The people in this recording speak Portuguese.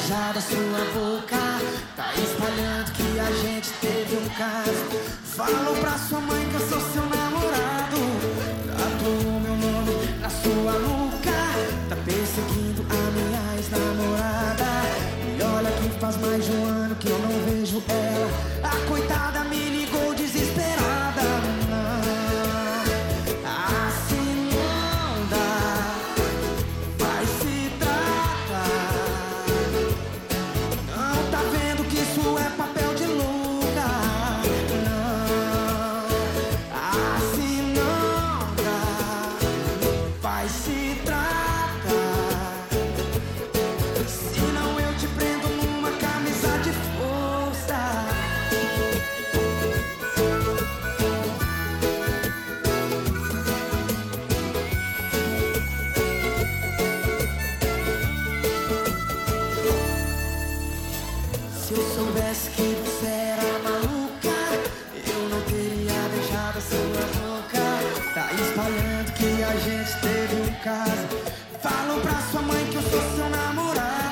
beijado a sua boca, tá espalhando que a gente teve um caso. Falou pra sua mãe que eu sou seu namorado, tatuou meu nome na sua nuca, tá perseguindo a minha ex-namorada. E olha que faz mais de um ano que eu não vejo ela. A coitada me ligou desesperada. Assim não dá, vai se tratar. Não tá vendo que isso é papel de Luca? Não, assim não dá, vai se tratar. Senão eu te prendo numa camisa de força. Se eu soubesse que você era maluca, eu não teria deixado a sua boca. Tá espalhando que a gente teve um caso. Falou pra sua mãe que eu sou seu namorado.